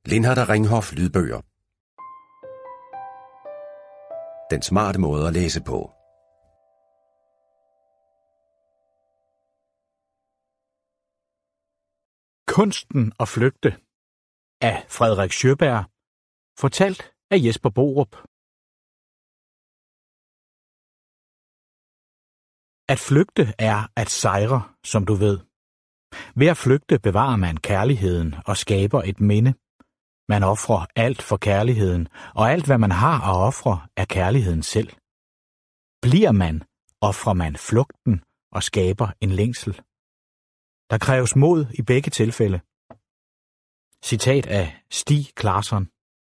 Lindhardt og Ringhof lydbøger. Den smarte måde at læse på. Kunsten at flygte af Frederik Sjöberg, fortalt af Jesper Borup. At flygte er at sejre, som du ved. Ved at flygte bevarer man kærligheden og skaber et minde. Man ofrer alt for kærligheden, og alt hvad man har at ofre er kærligheden selv. Bliver man, ofrer man flugten og skaber en længsel. Der kræves mod i begge tilfælde. Citat af Stieg Larsson.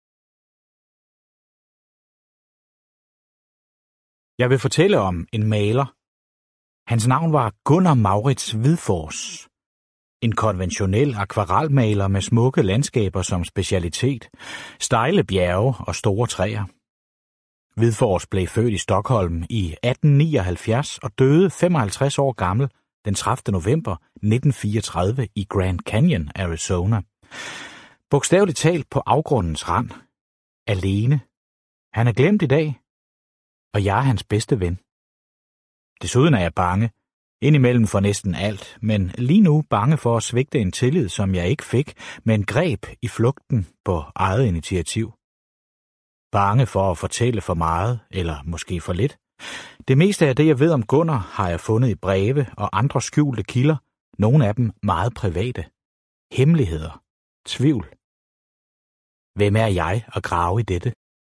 Jeg vil fortælle om en maler. Hans navn var Gunnar Maurits Hvidfors. En konventionel akvarelmaler med smukke landskaber som specialitet, stejle bjerge og store træer. Hvidfors blev født i Stockholm i 1879 og døde 55 år gammel den 30. november 1934 i Grand Canyon, Arizona. Bogstaveligt talt på afgrundens rand. Alene. Han er glemt i dag, og jeg er hans bedste ven. Desuden er jeg bange. Indimellem for næsten alt, men lige nu bange for at svigte en tillid, som jeg ikke fik, men greb i flugten på eget initiativ. Bange for at fortælle for meget, eller måske for lidt. Det meste af det, jeg ved om Gunnar, har jeg fundet i breve og andre skjulte kilder, nogle af dem meget private. Hemmeligheder. Tvivl. Hvem er jeg at grave i dette?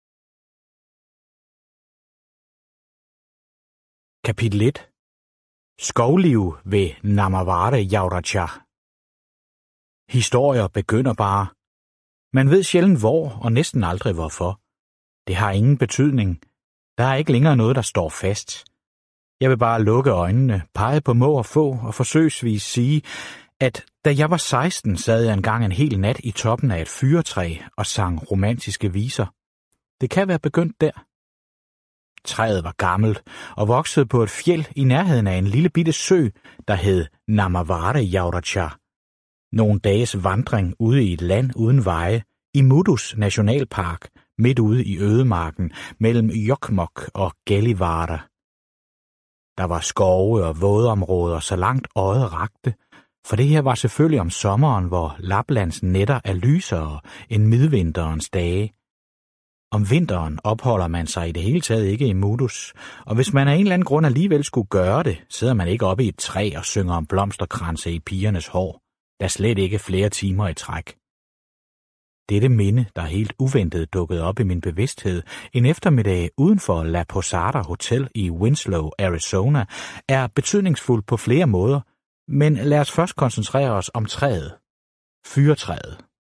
Kapitel 1. Skovliv ved Namavare Yauracha. Historier begynder bare. Man ved sjældent hvor og næsten aldrig hvorfor. Det har ingen betydning. Der er ikke længere noget, der står fast. Jeg vil bare lukke øjnene, pege på må og få og forsøgsvis sige, at da jeg var 16, sad jeg engang en hel nat i toppen af et fyrretræ og sang romantiske viser. Det kan være begyndt der. Træet var gammelt og voksede på et fjeld i nærheden af en lille bitte sø, der hed Namavare Yauracha. Nogle dages vandring ude i et land uden veje, i Mudus Nationalpark, midt ude i ødemarken mellem Jokkmokk og Gällivare. Der var skove og vådområder så langt øjet rakte, for det her var selvfølgelig om sommeren, hvor Laplands nætter er lysere end midvinterens dage. Om vinteren opholder man sig i det hele taget ikke i Mudus, og hvis man af en eller anden grund alligevel skulle gøre det, sidder man ikke oppe i et træ og synger om blomsterkranse i pigernes hår, der slet ikke flere timer i træk. Dette minde, der helt uventet dukkede op i min bevidsthed en eftermiddag uden for La Posada Hotel i Winslow, Arizona, er betydningsfuld på flere måder, men lad os først koncentrere os om træet. Fyrretræet.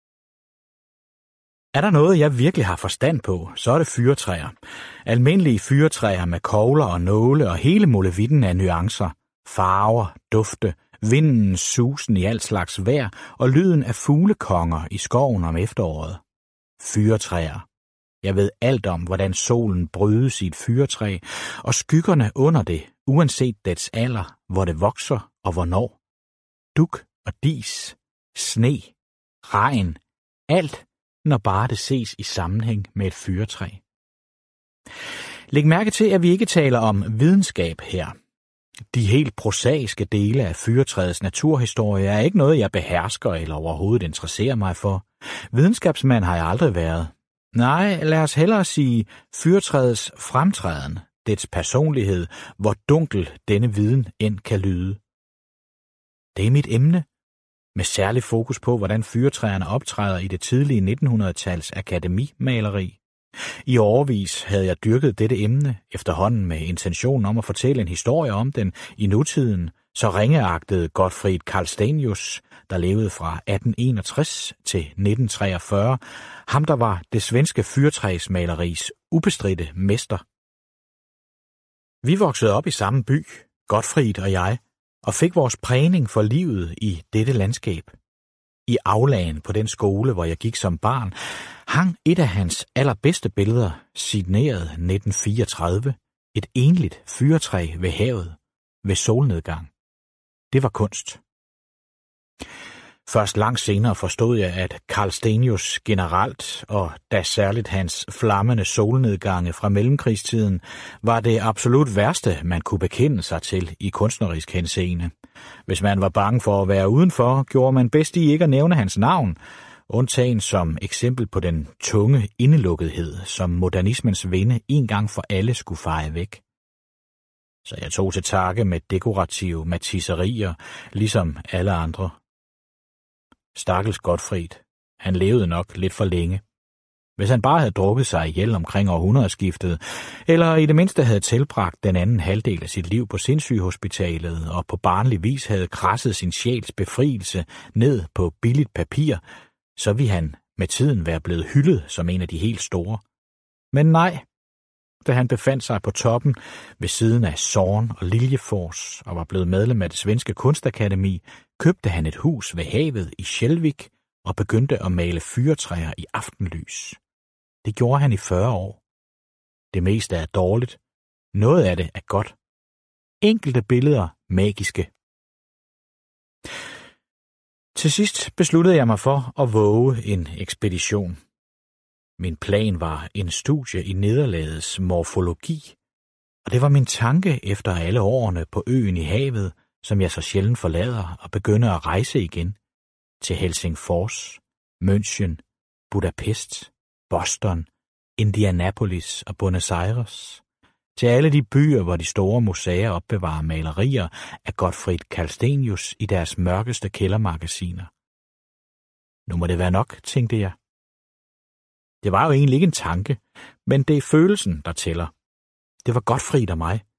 Er der noget, jeg virkelig har forstand på, så er det fyrretræer. Almindelige fyrretræer med kogler og nåle og hele molevitten af nuancer, farver, dufte, vindens susen i alt slags vejr og lyden af fuglekonger i skoven om efteråret. Fyrretræer. Jeg ved alt om, hvordan solen brydes i et fyrretræ, og skyggerne under det, uanset dets alder, hvor det vokser og hvornår. Dug og dis, sne, regn, alt, når bare det ses i sammenhæng med et fyrretræ. Læg mærke til, at vi ikke taler om videnskab her. De helt prosaiske dele af fyrretræets naturhistorie er ikke noget, jeg behersker eller overhovedet interesserer mig for. Videnskabsmand har jeg aldrig været. Nej, lad os hellere sige fyrretræets fremtræden, dets personlighed, hvor dunkel denne viden end kan lyde. Det er mit emne, med særlig fokus på, hvordan fyrretræerne optræder i det tidlige 1900-tals akademimaleri. I årevis havde jeg dyrket dette emne, efterhånden med intention om at fortælle en historie om den i nutiden, så ringeagtede Gottfried Carlstenius, der levede fra 1861 til 1943, ham der var det svenske fyrretræsmaleris ubestridte mester. Vi voksede op i samme by, Gottfried og jeg, og fik vores prægning for livet i dette landskab. I aulaen på den skole, hvor jeg gik som barn, hang et af hans allerbedste billeder, signeret 1934, et enligt fyrretræ ved havet, ved solnedgang. Det var kunst. Først langt senere forstod jeg, at Karl Stenius generelt, og da særligt hans flammende solnedgange fra mellemkrigstiden, var det absolut værste, man kunne bekende sig til i kunstnerisk henseende. Hvis man var bange for at være udenfor, gjorde man bedst i ikke at nævne hans navn, undtagen som eksempel på den tunge indelukkethed, som modernismens vinde en gang for alle skulle feje væk. Så jeg tog til takke med dekorative matisserier, ligesom alle andre. Stakkels Gottfried. Han levede nok lidt for længe. Hvis han bare havde drukket sig ihjel omkring århundredeskiftet, eller i det mindste havde tilbragt den anden halvdel af sit liv på sindssygehospitalet og på barnlig vis havde krasset sin sjæls befrielse ned på billigt papir, så ville han med tiden være blevet hyldet som en af de helt store. Men nej, da han befandt sig på toppen ved siden af Zorn og Liljefors og var blevet medlem af det svenske kunstakademi, købte han et hus ved havet i Skjelvik og begyndte at male fyrretræer i aftenlys. Det gjorde han i 40 år. Det meste er dårligt. Noget af det er godt. Enkelte billeder magiske. Til sidst besluttede jeg mig for at våge en ekspedition. Min plan var en studie i Nederlandets morfologi, og det var min tanke efter alle årene på øen i havet, som jeg så sjældent forlader og begynder at rejse igen til Helsingfors, München, Budapest, Boston, Indianapolis og Buenos Aires, til alle de byer, hvor de store museer opbevarer malerier af Gottfried Karl Stenius i deres mørkeste kældermagasiner. Nu må det være nok, tænkte jeg. Det var jo egentlig ikke en tanke, men det er følelsen, der tæller. Det var Gottfried og mig.